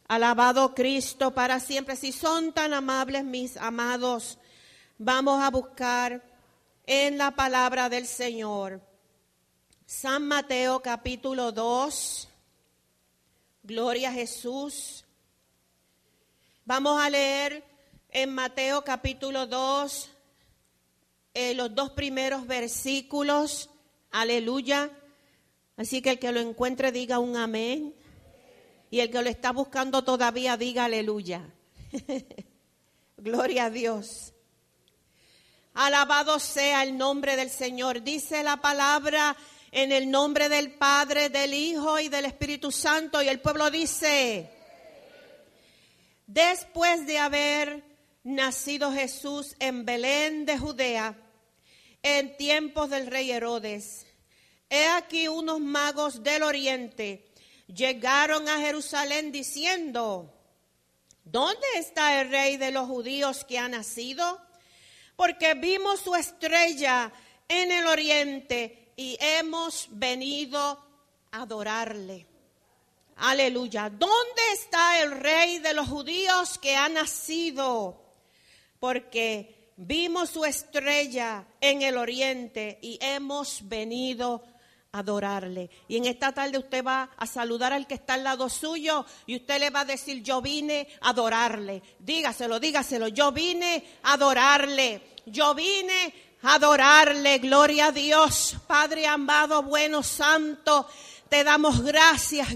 Alabado Cristo para siempre. Si son tan amables, mis amados, vamos a buscar en la palabra del Señor. San Mateo capítulo 2. Gloria a Jesús. Vamos a leer en Mateo capítulo 2 los 2 primeros versículos. Aleluya. Así que el que lo encuentre diga un amén. Y el que lo está buscando todavía diga aleluya. Gloria a Dios. Alabado sea el nombre del Señor. Dice la palabra en el nombre del Padre, del Hijo y del Espíritu Santo. Y el pueblo dice: después de haber nacido Jesús en Belén de Judea, en tiempos del rey Herodes, he aquí unos magos del oriente llegaron a Jerusalén diciendo: ¿dónde está el rey de los judíos que ha nacido? Porque vimos su estrella en el oriente y hemos venido a adorarle. Aleluya. ¿Dónde está el rey de los judíos que ha nacido? Porque vimos su estrella en el oriente y hemos venido a adorarle. Y en esta tarde usted va a saludar al que está al lado suyo y usted le va a decir: yo vine a adorarle. Dígaselo, yo vine a adorarle. Yo vine a adorarle. Gloria a Dios. Padre amado, bueno, santo, te damos gracias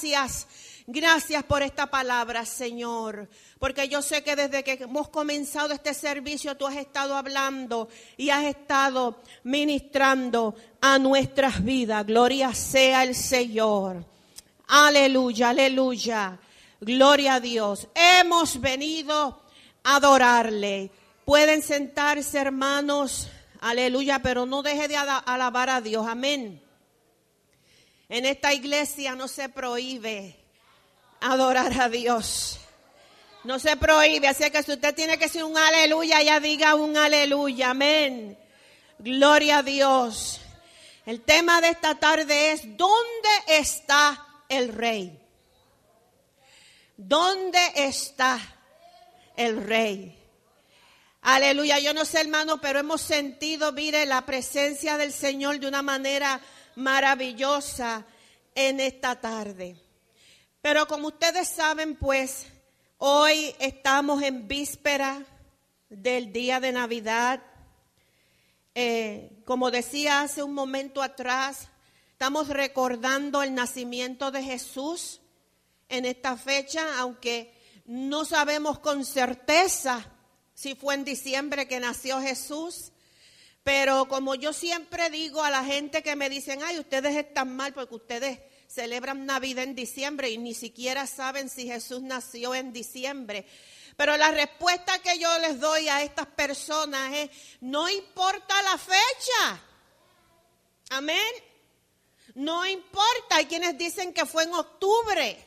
por esta palabra, Señor. Porque yo sé que desde que hemos comenzado este servicio tú has estado hablando y has estado ministrando a nuestras vidas. Gloria sea el Señor. Aleluya, aleluya. Gloria a Dios. Hemos venido a adorarle. Pueden sentarse, hermanos. Aleluya, pero no deje de alabar a Dios. Amén. En esta iglesia no se prohíbe adorar a Dios. No se prohíbe, así que si usted tiene que decir un aleluya, ya diga un aleluya, amén. Gloria a Dios. El tema de esta tarde es: ¿dónde está el rey? ¿Dónde está el rey? Aleluya. Yo no sé, hermano, pero hemos sentido, mire, la presencia del Señor de una manera maravillosa en esta tarde. Pero como ustedes saben, pues, hoy estamos en víspera del día de Navidad. Como decía hace un momento atrás, estamos recordando el nacimiento de Jesús en esta fecha, aunque no sabemos con certeza si fue en diciembre que nació Jesús. Pero como yo siempre digo a la gente que me dicen: ay, ustedes están mal porque ustedes celebran Navidad en diciembre y ni siquiera saben si Jesús nació en diciembre. Pero la respuesta que yo les doy a estas personas es: no importa la fecha. Amén. No importa. Hay quienes dicen que fue en octubre.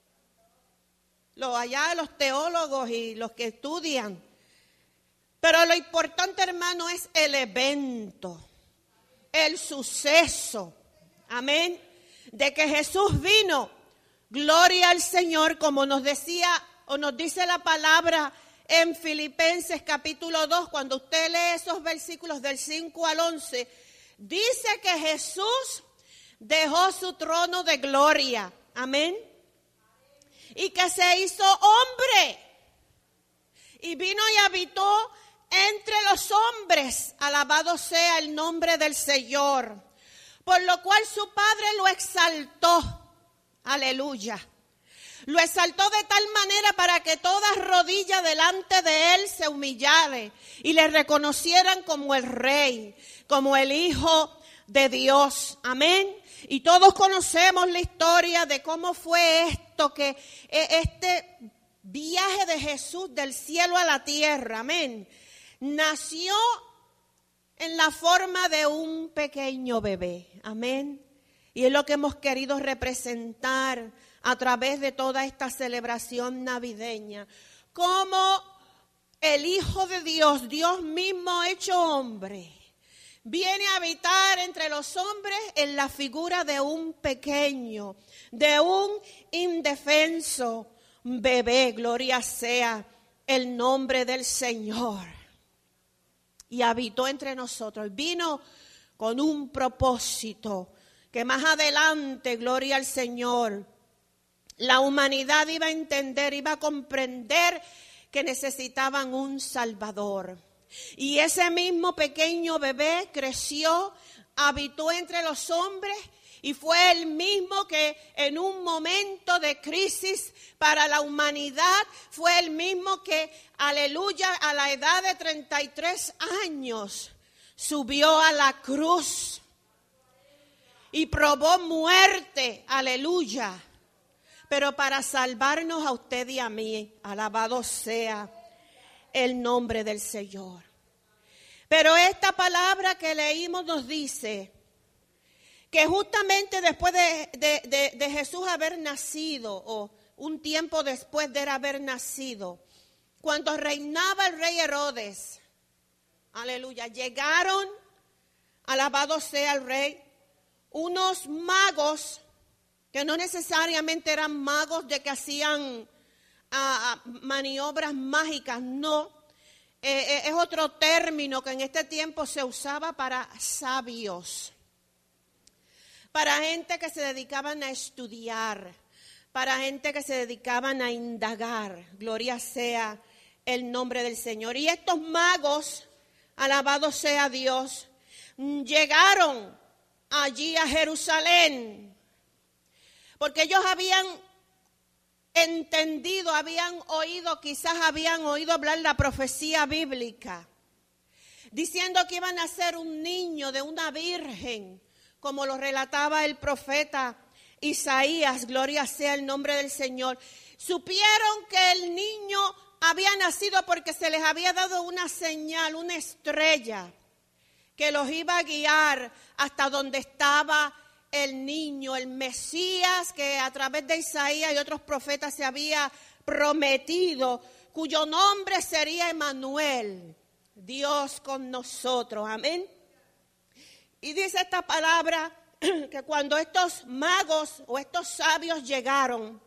Allá los teólogos y los que estudian. Pero lo importante, hermano, es el evento, el suceso. Amén. De que Jesús vino. Gloria al Señor, como nos decía o nos dice la palabra en Filipenses capítulo 2, cuando usted lee esos versículos del 5 al 11, dice que Jesús dejó su trono de gloria. Amén. Y que se hizo hombre. Y vino y habitó entre los hombres. Alabado sea el nombre del Señor. Por lo cual su Padre lo exaltó. Aleluya. Lo exaltó de tal manera para que toda rodilla delante de él se humillare y le reconocieran como el Rey, como el Hijo de Dios. Amén. Y todos conocemos la historia de cómo fue esto, que este viaje de Jesús del cielo a la tierra. Amén. Nació en la forma de un pequeño bebé. Amén. Y es lo que hemos querido representar a través de toda esta celebración navideña. Como el Hijo de Dios, Dios mismo hecho hombre, viene a habitar entre los hombres en la figura de un pequeño, de un indefenso, bebé, gloria sea el nombre del Señor. Y habitó entre nosotros. Vino con un propósito que más adelante, gloria al Señor, la humanidad iba a entender, iba a comprender que necesitaban un Salvador. Y ese mismo pequeño bebé creció, habitó entre los hombres y fue el mismo que en un momento de crisis para la humanidad, fue el mismo que, aleluya, a la edad de 33 años subió a la cruz y probó muerte, aleluya, pero para salvarnos a usted y a mí. Alabado sea el nombre del Señor. Pero esta palabra que leímos nos dice que justamente después de Jesús haber nacido, o un tiempo después de él haber nacido, cuando reinaba el rey Herodes, aleluya, llegaron, alabado sea el rey, unos magos que no necesariamente eran magos de que hacían maniobras mágicas, no. Es otro término que en este tiempo se usaba para sabios, para gente que se dedicaban a estudiar, para gente que se dedicaban a indagar. Gloria sea el nombre del Señor. Y estos magos, alabado sea Dios, llegaron allí a Jerusalén, porque ellos habían entendido, quizás habían oído hablar la profecía bíblica, diciendo que iban a ser un niño de una virgen, como lo relataba el profeta Isaías, gloria sea el nombre del Señor. Supieron que el niño había nacido porque se les había dado una señal, una estrella, que los iba a guiar hasta donde estaba el niño, el Mesías, que a través de Isaías y otros profetas se había prometido, cuyo nombre sería Emmanuel, Dios con nosotros, amén. Y dice esta palabra que cuando estos magos o estos sabios llegaron,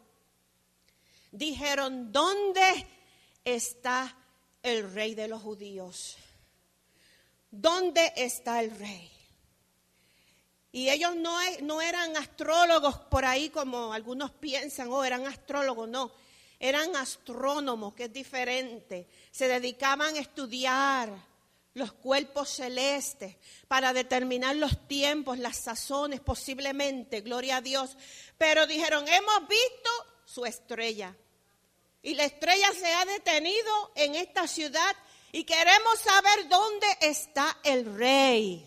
dijeron: ¿dónde está el rey de los judíos? ¿Dónde está el rey? Y ellos no eran astrólogos por ahí como algunos piensan, eran astrólogos, no. Eran astrónomos, que es diferente. Se dedicaban a estudiar los cuerpos celestes para determinar los tiempos, las sazones, posiblemente, gloria a Dios. Pero dijeron: hemos visto su estrella. Y la estrella se ha detenido en esta ciudad y queremos saber dónde está el rey,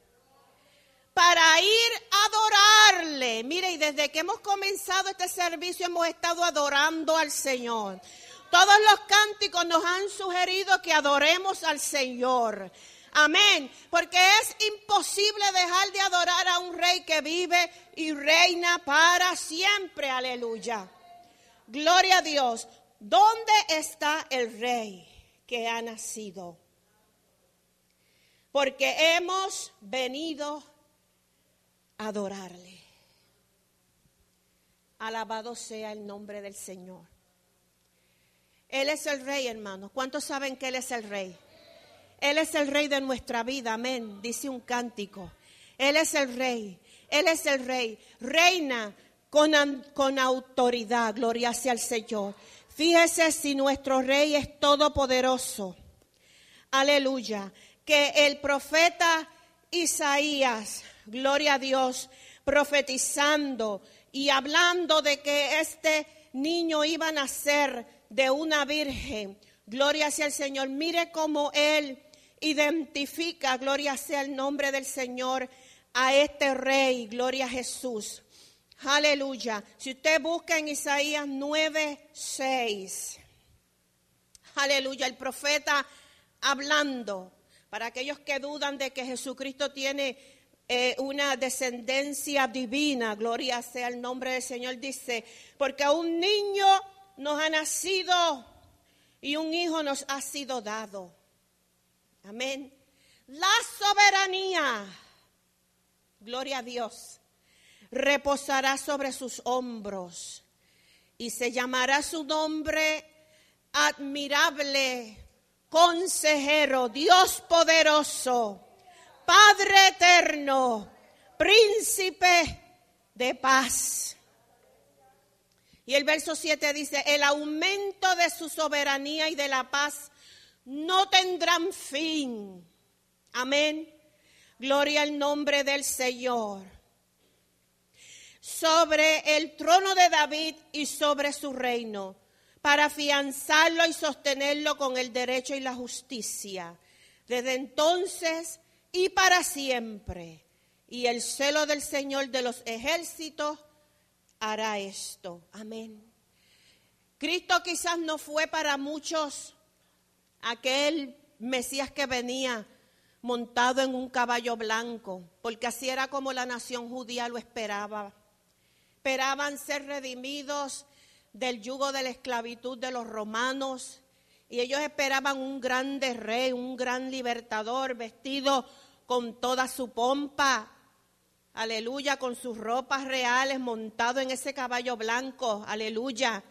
para ir a adorarle. Mire, y desde que hemos comenzado este servicio hemos estado adorando al Señor. Todos los cánticos nos han sugerido que adoremos al Señor. Amén. Porque es imposible dejar de adorar a un rey que vive y reina para siempre. Aleluya. Gloria a Dios. ¿Dónde está el rey que ha nacido? Porque hemos venido a adorarle. Alabado sea el nombre del Señor. Él es el rey, hermanos. ¿Cuántos saben que Él es el rey? Él es el rey de nuestra vida, amén. Dice un cántico. Él es el rey. Él es el rey. Reina con autoridad. Gloria sea al Señor. Fíjese si nuestro rey es todopoderoso. Aleluya. Que el profeta Isaías, gloria a Dios, profetizando y hablando de que este niño iba a nacer de una virgen, gloria sea el Señor. Mire cómo él identifica, gloria sea el nombre del Señor, a este rey, gloria a Jesús. Aleluya. Si usted busca en Isaías 9:6, aleluya, el profeta hablando, para aquellos que dudan de que Jesucristo tiene una descendencia divina, gloria sea el nombre del Señor, dice: porque a un niño nos ha nacido y un hijo nos ha sido dado. Amén. La soberanía, gloria a Dios, reposará sobre sus hombros y se llamará su nombre admirable, consejero, Dios poderoso, Padre eterno, príncipe de paz. Y el verso 7 dice, el aumento de su soberanía y de la paz no tendrán fin. Amén. Gloria al nombre del Señor. Sobre el trono de David y sobre su reino, para afianzarlo y sostenerlo con el derecho y la justicia, desde entonces y para siempre. Y el celo del Señor de los ejércitos hará esto. Amén. Cristo quizás no fue para muchos aquel Mesías que venía montado en un caballo blanco, porque así era como la nación judía lo esperaba. Esperaban ser redimidos del yugo de la esclavitud de los romanos, y ellos esperaban un grande rey, un gran libertador, vestido con toda su pompa, aleluya, con sus ropas reales, montado en ese caballo blanco, aleluya.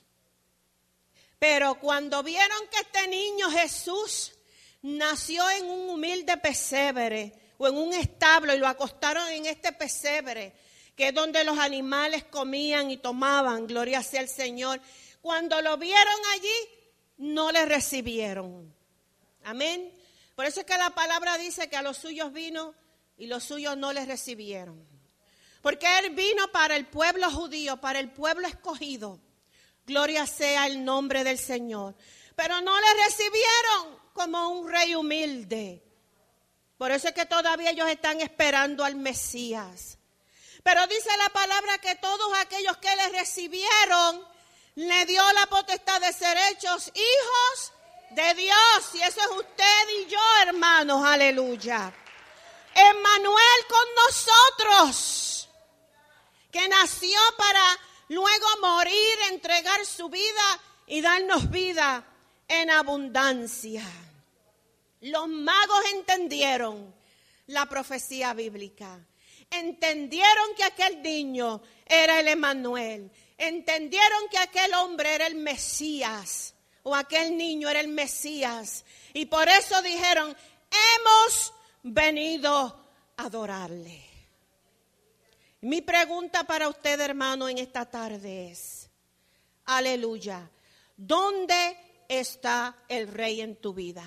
Pero cuando vieron que este niño Jesús nació en un humilde pesebre o en un establo y lo acostaron en este pesebre, que es donde los animales comían y tomaban, gloria sea el Señor. Cuando lo vieron allí, no le recibieron. Amén. Por eso es que la palabra dice que a los suyos vino y los suyos no les recibieron. Porque Él vino para el pueblo judío, para el pueblo escogido. Gloria sea el nombre del Señor. Pero no le recibieron como un rey humilde. Por eso es que todavía ellos están esperando al Mesías. Pero dice la palabra que todos aquellos que le recibieron, le dio la potestad de ser hechos hijos de Dios. Y eso es usted y yo, hermanos, aleluya. Emmanuel con nosotros, que nació para luego morir, entregar su vida y darnos vida en abundancia. Los magos entendieron la profecía bíblica. Entendieron que aquel niño era el Emmanuel. Entendieron que aquel hombre era el Mesías, o aquel niño era el Mesías. Y por eso dijeron, hemos venido a adorarle. Mi pregunta para usted, hermano, en esta tarde es, aleluya, ¿dónde está el rey en tu vida?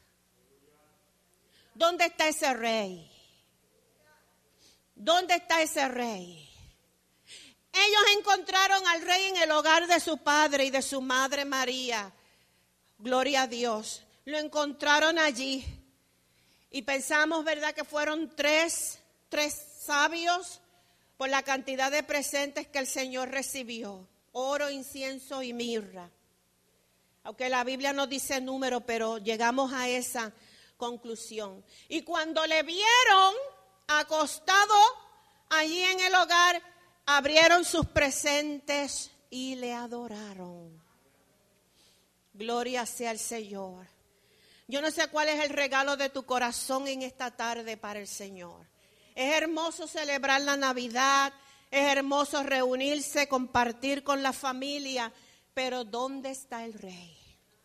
¿Dónde está ese rey? ¿Dónde está ese rey? Ellos encontraron al rey en el hogar de su padre y de su madre María. Gloria a Dios. Lo encontraron allí. Y pensamos, ¿verdad?, que fueron tres sabios por la cantidad de presentes que el Señor recibió. Oro, incienso y mirra. Aunque la Biblia no dice número, pero llegamos a esa conclusión. Y cuando le vieron acostado allí en el hogar, abrieron sus presentes y le adoraron. Gloria sea al Señor. Yo no sé cuál es el regalo de tu corazón en esta tarde para el Señor. Es hermoso celebrar la Navidad, es hermoso reunirse, compartir con la familia, pero ¿dónde está el Rey?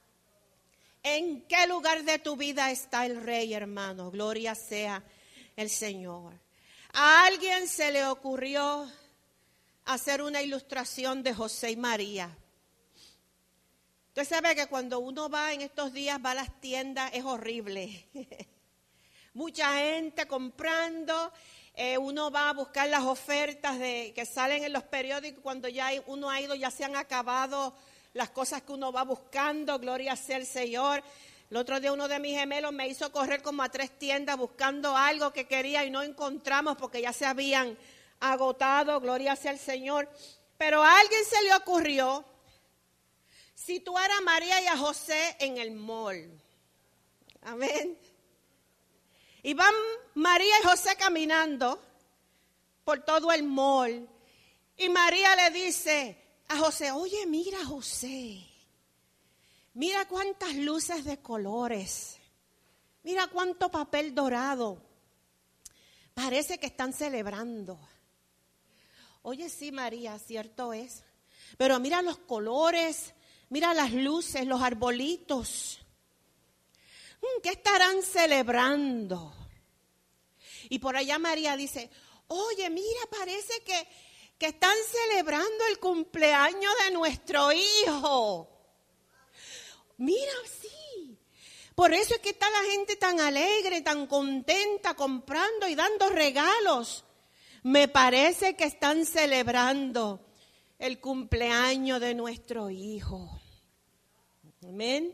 ¿En qué lugar de tu vida está el Rey, hermano? Gloria sea el Señor. A alguien se le ocurrió hacer una ilustración de José y María. Usted sabe que cuando uno va en estos días, va a las tiendas, es horrible. Mucha gente comprando, uno va a buscar las ofertas que salen en los periódicos. Cuando ya uno ha ido, ya se han acabado las cosas que uno va buscando, gloria sea el Señor. El otro día uno de mis gemelos me hizo correr como a 3 tiendas buscando algo que quería y no encontramos porque ya se habían agotado, gloria sea el Señor. Pero a alguien se le ocurrió situar a María y a José en el mall. Amén. Y van María y José caminando por todo el mall. Y María le dice a José, oye, mira José, mira cuántas luces de colores, mira cuánto papel dorado, parece que están celebrando. Oye, sí, María, cierto es. Pero mira los colores, mira las luces, los arbolitos. ¿Qué estarán celebrando? Y por allá María dice, oye, mira, parece que están celebrando el cumpleaños de nuestro hijo. Mira, sí. Por eso es que está la gente tan alegre, tan contenta, comprando y dando regalos. Me parece que están celebrando el cumpleaños de nuestro hijo. Amén.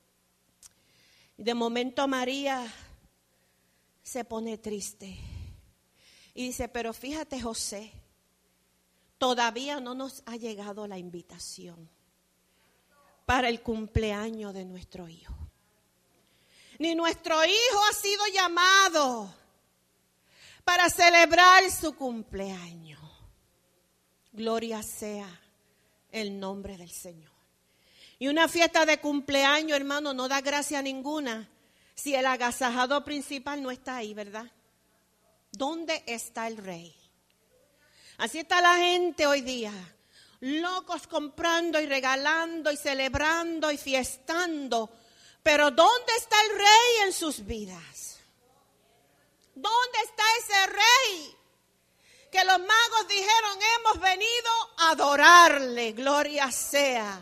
Y de momento María se pone triste. Y dice, pero fíjate, José, todavía no nos ha llegado la invitación para el cumpleaños de nuestro hijo. Ni nuestro hijo ha sido llamado para celebrar su cumpleaños. Gloria sea el nombre del Señor. Y una fiesta de cumpleaños, hermano, no da gracia ninguna si el agasajador principal no está ahí, ¿verdad? ¿Dónde está el rey? Así está la gente hoy día, locos comprando y regalando y celebrando y fiestando. Pero ¿dónde está el rey en sus vidas? ¿Dónde está ese rey que los magos dijeron, hemos venido a adorarle? Gloria sea.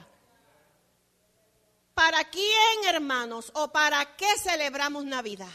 ¿Para quién, hermanos, o para qué celebramos Navidad?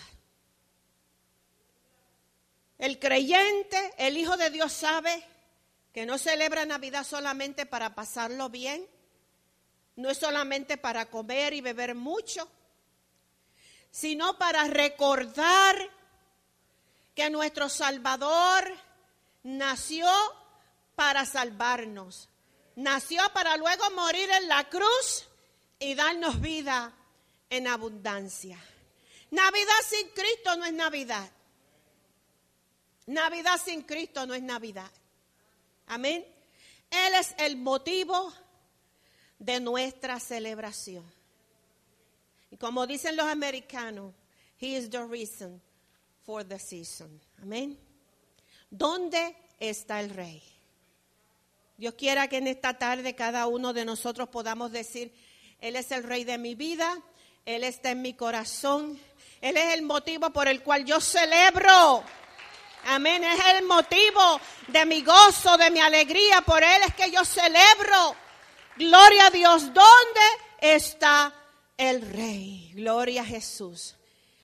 El creyente, el Hijo de Dios, sabe que no celebra Navidad solamente para pasarlo bien, no es solamente para comer y beber mucho, sino para recordar que nuestro Salvador nació para salvarnos. Nació para luego morir en la cruz y darnos vida en abundancia. Navidad sin Cristo no es Navidad. Navidad sin Cristo no es Navidad. Amén. Él es el motivo de nuestra celebración. Y como dicen los americanos, He is the reason for the season. Amén. ¿Dónde está el Rey? Dios quiera que en esta tarde cada uno de nosotros podamos decir, Él es el Rey de mi vida, Él está en mi corazón, Él es el motivo por el cual yo celebro. Amén, es el motivo de mi gozo, de mi alegría, por Él es que yo celebro. Gloria a Dios, ¿dónde está el Rey? Gloria a Jesús.